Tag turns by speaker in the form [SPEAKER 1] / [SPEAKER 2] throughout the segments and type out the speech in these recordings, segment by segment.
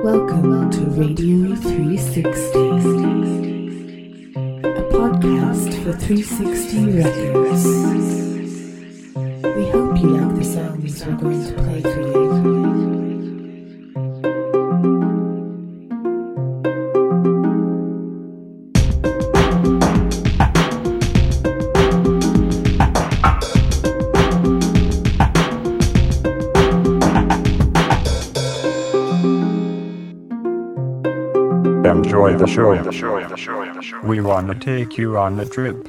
[SPEAKER 1] Welcome to Radio 360, a podcast for 360 Records. We hope you like the songs we're going to play for you.
[SPEAKER 2] Enjoy the show. We want to take you on a trip.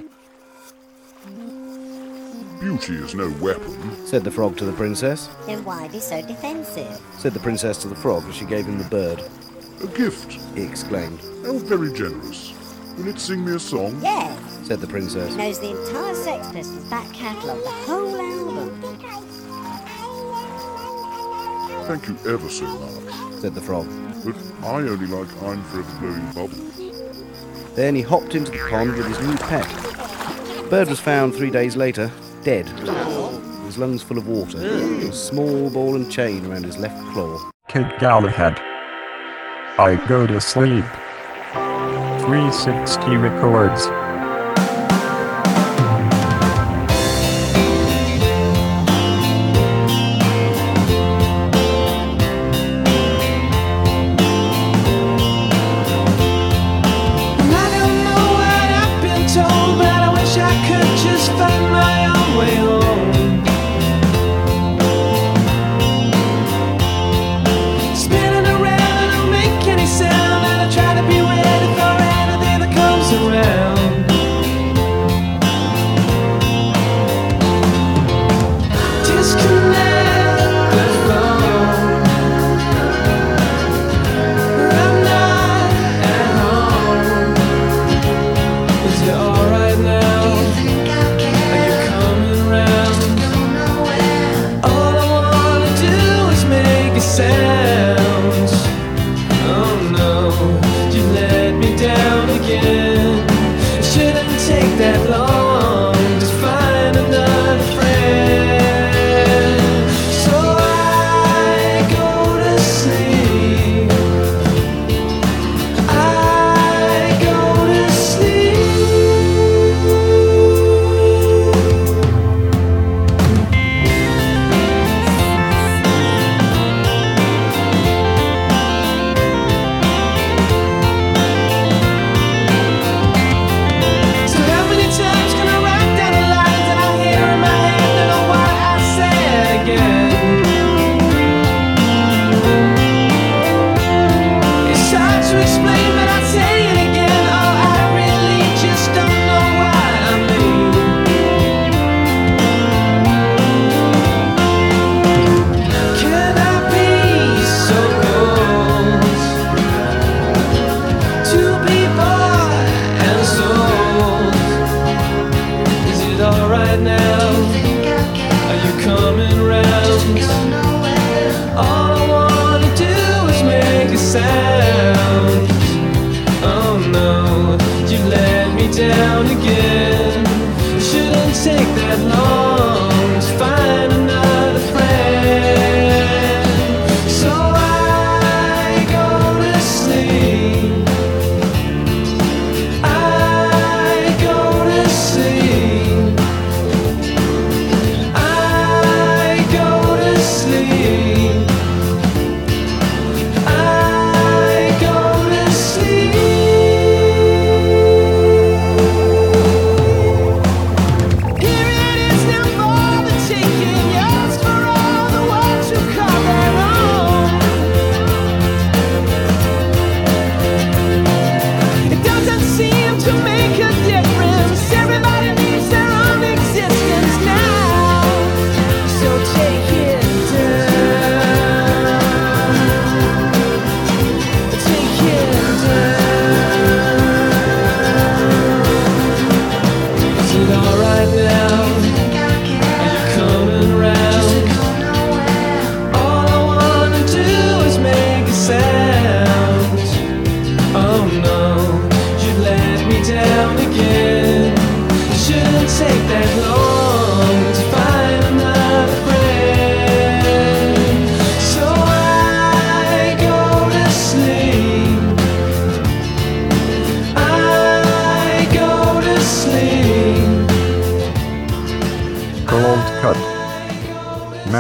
[SPEAKER 3] Beauty is no weapon,
[SPEAKER 4] said the frog to the princess.
[SPEAKER 5] Then why be so defensive?
[SPEAKER 4] Said the princess to the frog as she gave him the bird.
[SPEAKER 3] a gift.
[SPEAKER 4] He exclaimed.
[SPEAKER 3] How very generous. Will it sing me a song?
[SPEAKER 5] Yes.
[SPEAKER 4] Said the princess.
[SPEAKER 5] It knows the entire Sex Pistols back catalogue, the whole album.
[SPEAKER 3] Thank you ever so much.
[SPEAKER 4] Said the frog.
[SPEAKER 3] But I only like I'm Forever Blowing Bubbles.
[SPEAKER 4] Then he hopped into the pond with his new pet. The bird was found 3 days later, dead, his lungs full of water, and a small ball and chain around his left claw.
[SPEAKER 2] Kid Galahad. I go to sleep. 360 Records.
[SPEAKER 6] Around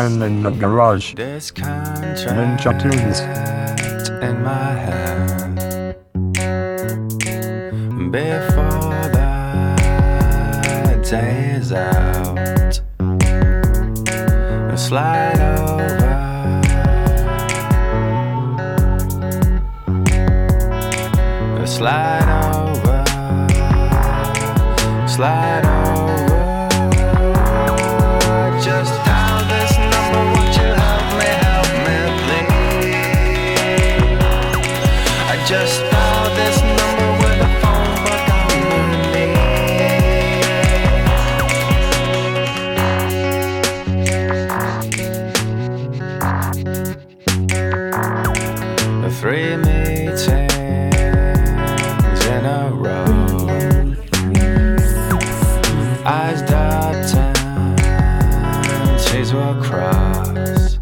[SPEAKER 2] man in the garage.
[SPEAKER 6] This contract
[SPEAKER 2] Ninja tunes.
[SPEAKER 6] in my hand before the day is out. Slide over, slide over, slide over. Just dial this number, won't you help me, please? I just dialed this number with a phone book on my knee. 3 meetings in a row, eyes dot and T's will cross.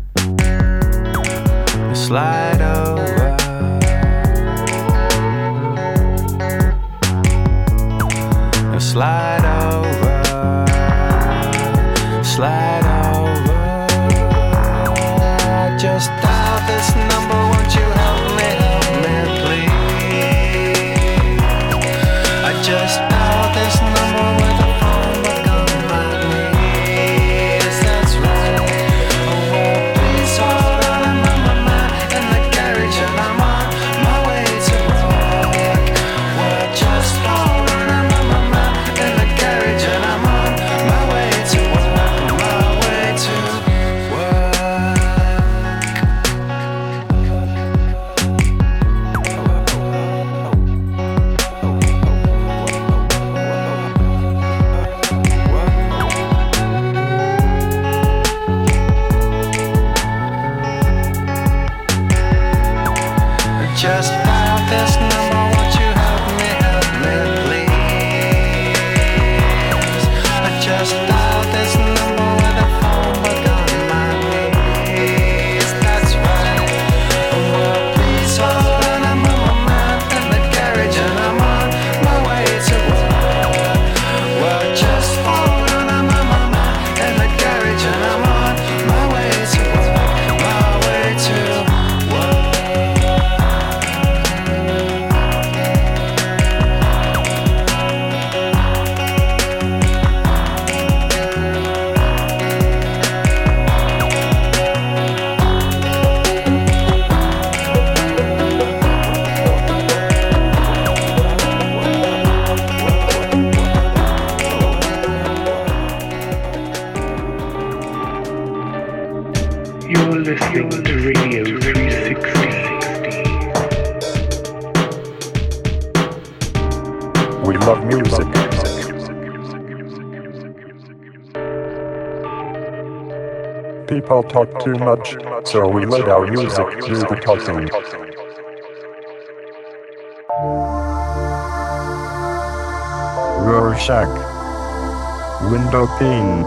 [SPEAKER 6] Slide over, slide over, slide over. Just dial this number, won't you help me, please? I just dialed this number with a phone book on my knees. That's right. Oh, well, please hold on, I'm on my mind in the garage and I'm on my way to work. Well, just hold on, I'm on my mind in the garage and I'm on my way to work. My way to work. Just dial this number, won't you help me, please? I just dialed this number with a phone book on my knees. That's right. Oh, well, please hold on, I'm on my mind in the garage and I'm on my way to work. Well, just hold on, I'm on my mind in the garage and I'm on my way to work. My way to work.
[SPEAKER 7] You're listening to Radio 360.
[SPEAKER 2] We love music. People talk too much, so we let our music do the talking. Rorschach. Window pane.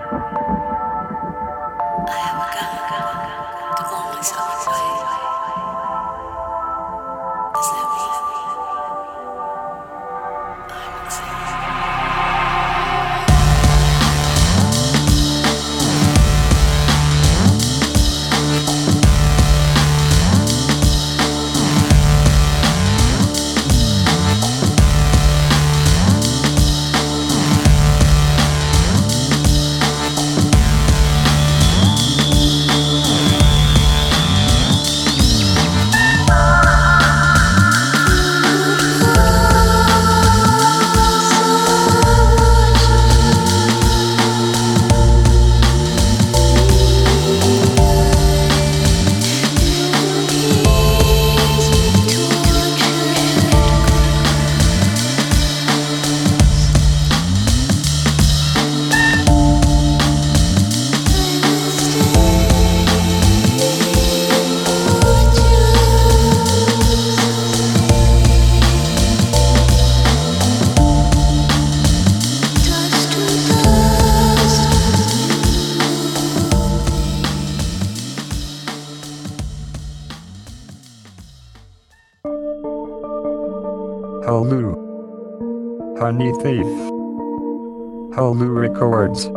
[SPEAKER 2] Holu. Honey Thief. Holu Records.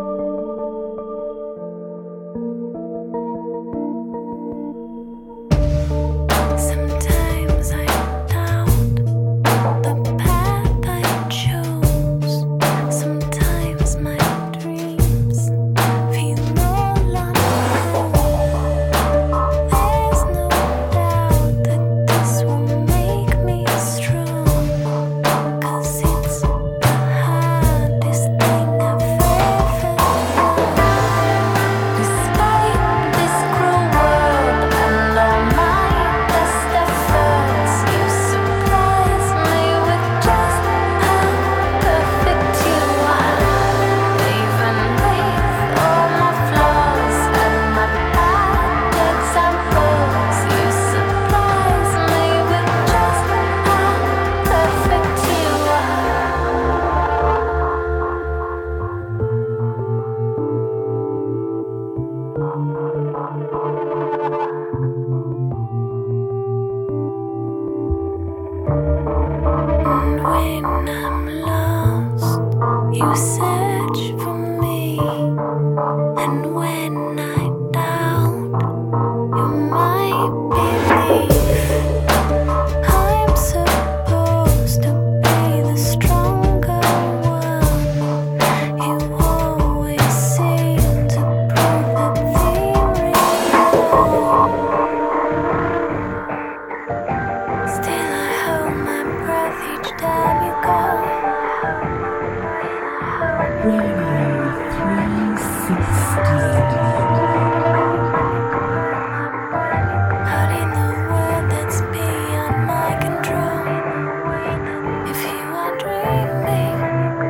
[SPEAKER 6] Sometimes I doubt the path I chose. Sometimes my dreams feel all alone. There's no doubt that this will make me strong. 'Cause it's the hardest thing I've ever done. Despite this cruel world and all my best efforts, you surprise me with just how perfect you are. Even with all my flaws and my bad examples, you surprise me with just how perfect you are. And when I'm lost, you search for me. And when I doubt, you might believe. I'm supposed to be the stronger one. You always seem to prove that theory wrong. Still, I hold my breath each time you go.
[SPEAKER 1] Radio 360.
[SPEAKER 6] Out in the world that's beyond my control. If you are dreaming,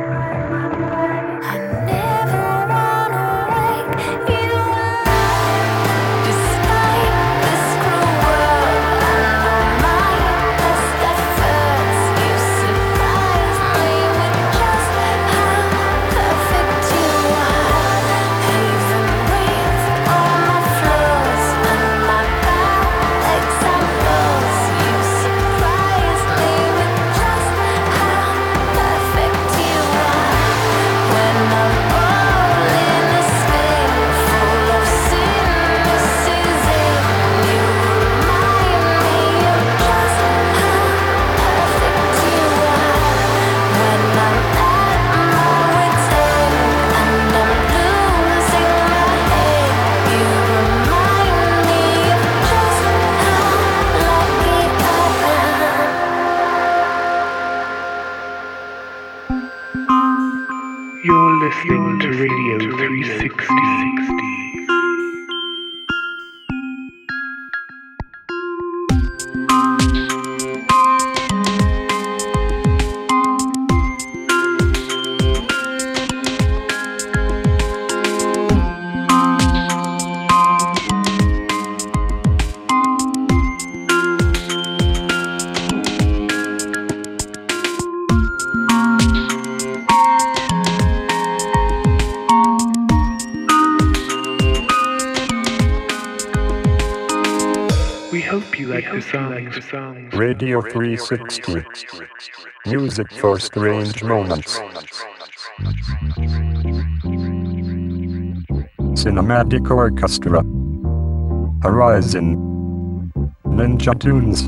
[SPEAKER 6] I never run away. You are. Despite this cruel world and all my best efforts, you surprise me with just how perfect you are. Even with all my flaws and my bad examples, you surprise me with just how perfect you are. When I'm all in a spin full of cynicism, you remind me of just how perfect you are. When I'm at my wit's end and I'm losing my head, you remind me of just how lucky I am.
[SPEAKER 7] You're listening to Radio 360. like the songs.
[SPEAKER 2] Radio 360. Music for strange moments. Cinematic Orchestra. Horizon. Ninja Tunes.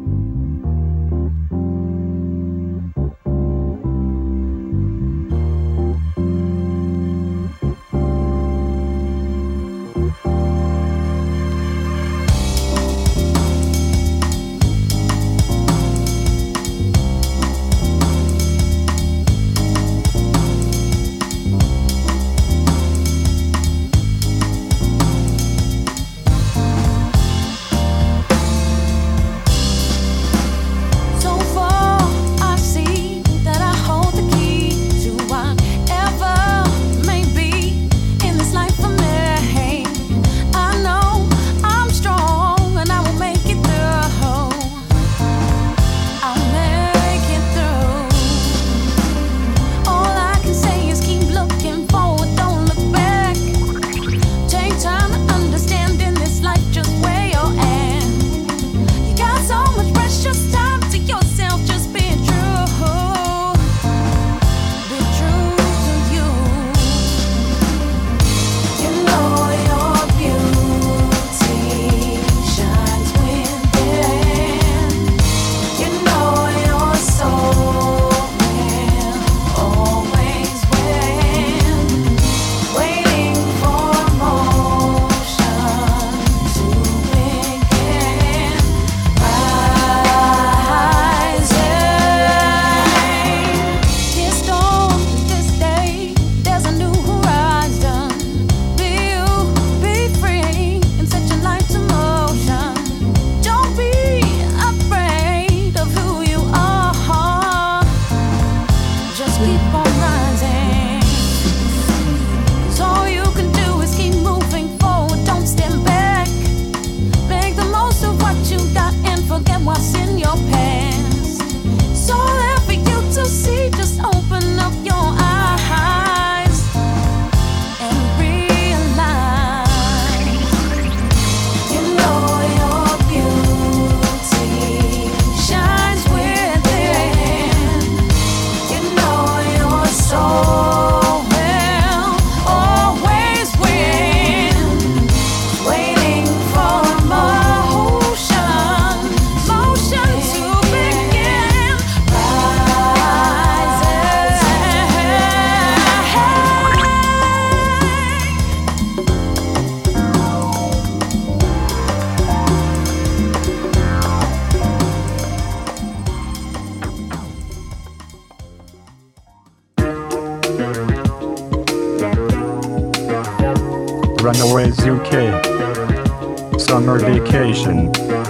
[SPEAKER 2] Runaways UK. Summer Vacation.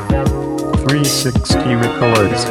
[SPEAKER 2] 360 Records.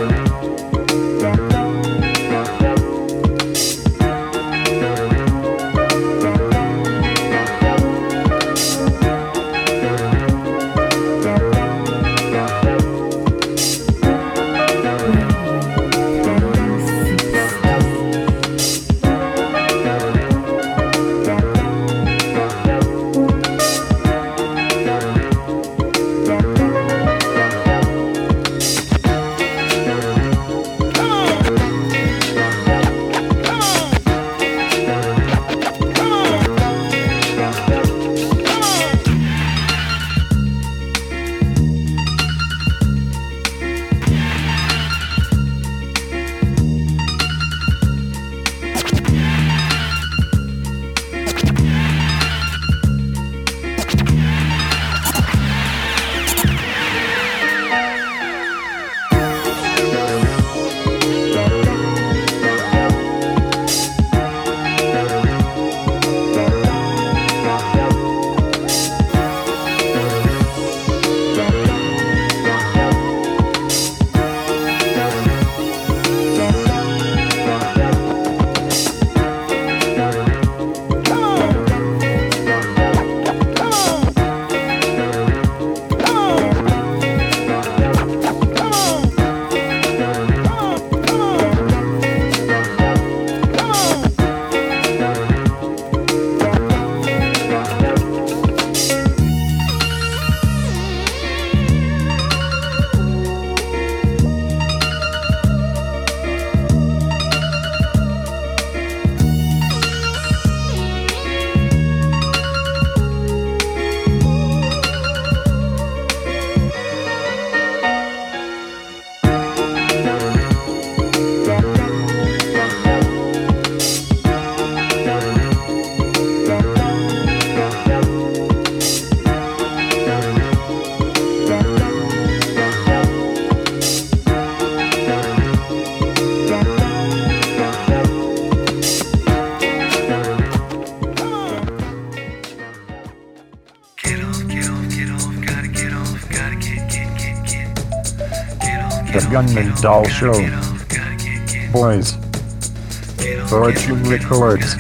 [SPEAKER 2] The Gunman Doll Show. Boys. Fortune Records.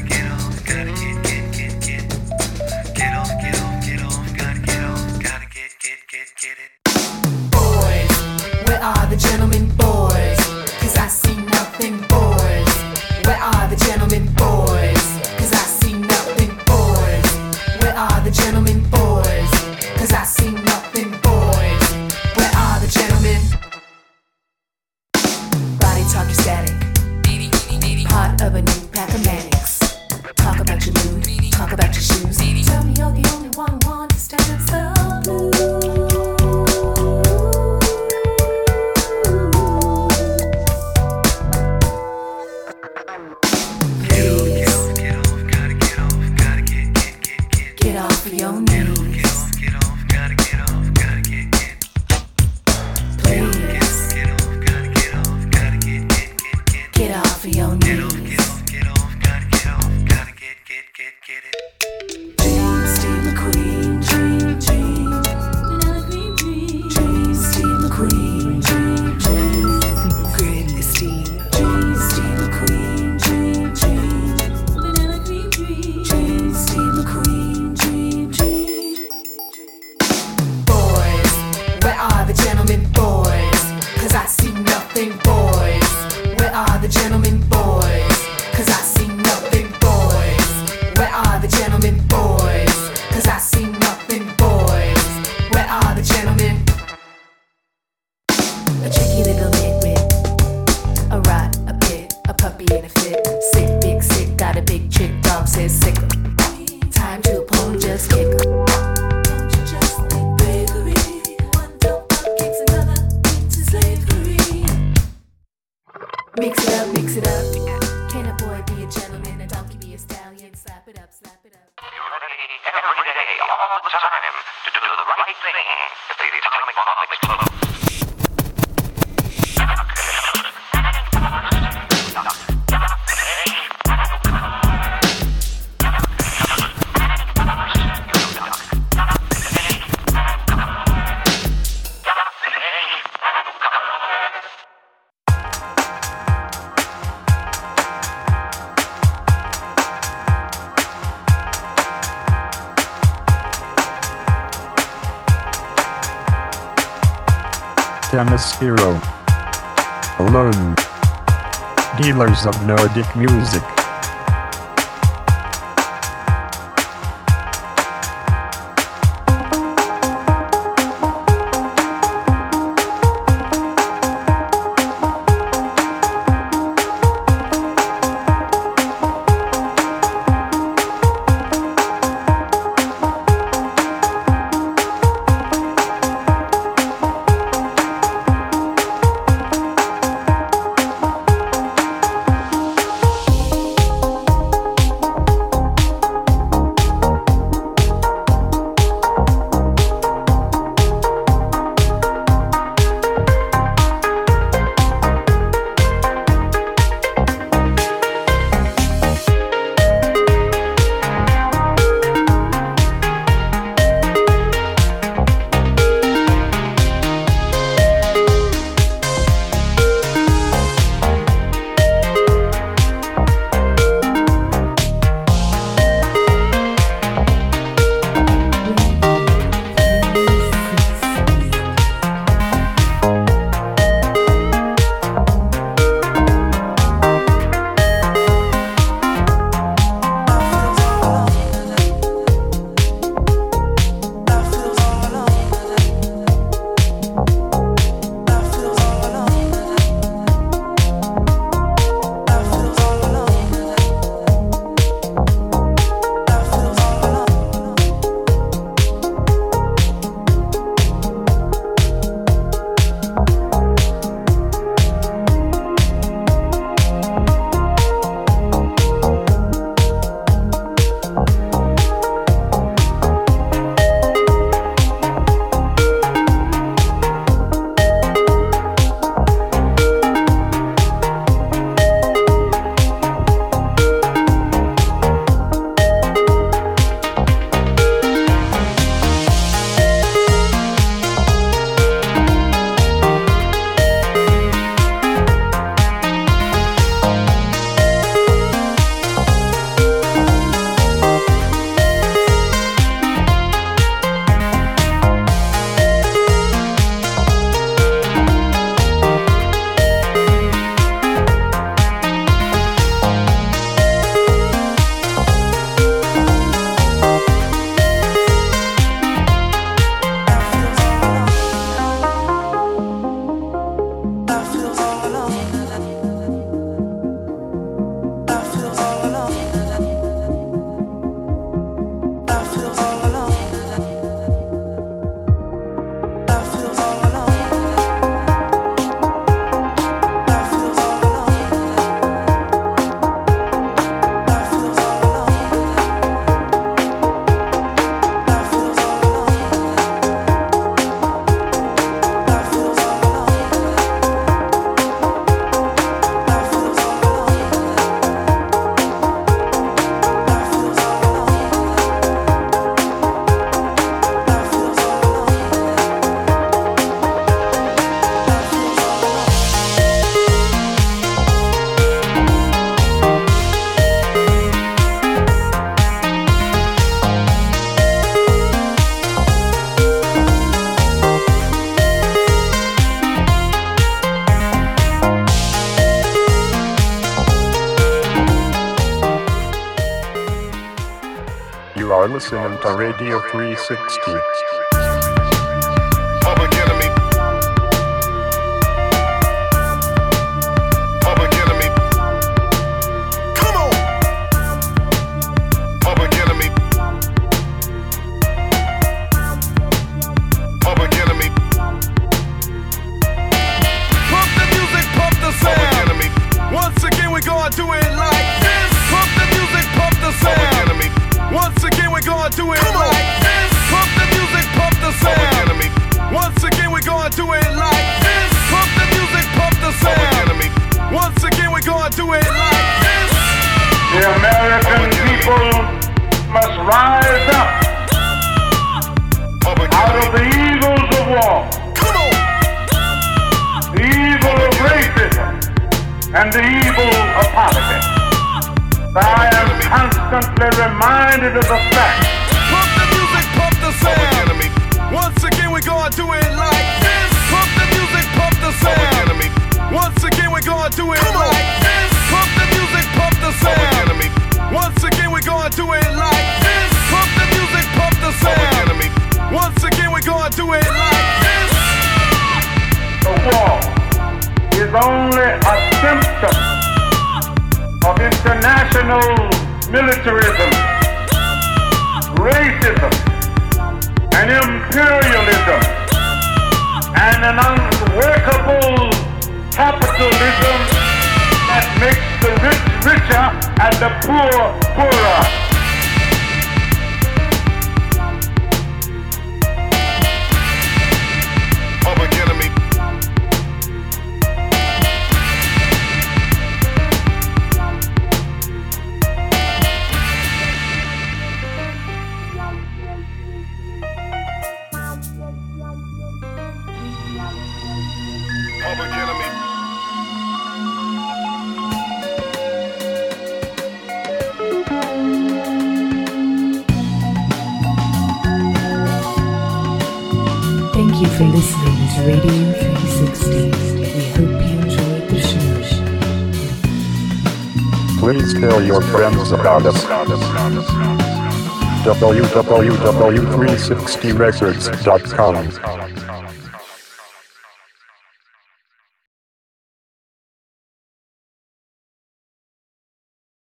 [SPEAKER 1] Boys, where are the gentlemen boys? 'Cause I see nothing boys. Where are the gentlemen boys? 'Cause I see nothing boys. Where are the gentlemen boys? 'Cause I see nothing boys. Where are the gentlemen? Body talk is static. Part of a new pack of manics. Talk about your mood, talk about your shoes. Tell me you're the only one who understands the blues. Get off of your knees. Please. Get off of your knees. Dream, Steve McQueen, dream, dream. Dream, Steve McQueen, dream, dream. Gritty Steve. Dream, Steve McQueen, dream, dream. Dream, Steve McQueen, dream, dream. Boys, where are the gentlemen boys? 'Cause I see nothing boys. Where are the gentlemen boys? 'Cause I see nothing boys. Where are the gentlemen boys? 'Cause I see nothing boys. Where are the gentlemen? A tricky little nitwit. A rot, a pit, a puppy in a fit. Sick, big sick, got a big trick. Dog says sickle. Time to a pole, just kick 'em. Don't you just think bravery? One dope buck kicks another into slavery. Mix it up, mix it up. Can a boy be a gentleman? A donkey be a stallion? Slap it up, slap it up.
[SPEAKER 8] Every day, all the time, to do the right thing. The Atomic Club.
[SPEAKER 2] Themysciro. Alone. Dealers of Nordic music. listening to Radio 360.
[SPEAKER 3] Public Enemy. Public Enemy. Come on. Public Enemy. Public Enemy. Pump the music, pump the sound. Public Enemy. Once again we gonna do it like this. Pump the music, pump the sound. Public Enemy. Once again we gonna do it like this. Pump the music, pump the sound. Public Enemy. Once again we gonna do it like this. Pump the music, pump the sound. Public Enemy. Once again we gonna do it like this.
[SPEAKER 9] The American people must rise up out of the evils of war,
[SPEAKER 3] Come on.
[SPEAKER 9] the evil of racism, and the evil of poverty. I am constantly reminded of the fact
[SPEAKER 3] Pump the music, pump the sound. Public Enemy. Once again we gonna do it like this. Pump the music, pump the sound. Public Enemy. Once again we gonna do it like this. Pump the music, pump the sound. Public Enemy. Once again we gonna do it like this. Pump the music, pump the sound. Public Enemy. Once again we gonna do it like this.
[SPEAKER 9] the war is only a symptom of international militarism, racism, and imperialism, and an unworkable capitalism that makes the rich richer and the poor poorer.
[SPEAKER 3] Public Enemy. Public Enemy.
[SPEAKER 1] Thank you for listening to Radio 360. We hope you enjoyed the show.
[SPEAKER 2] Please tell your friends about us. www.360records.com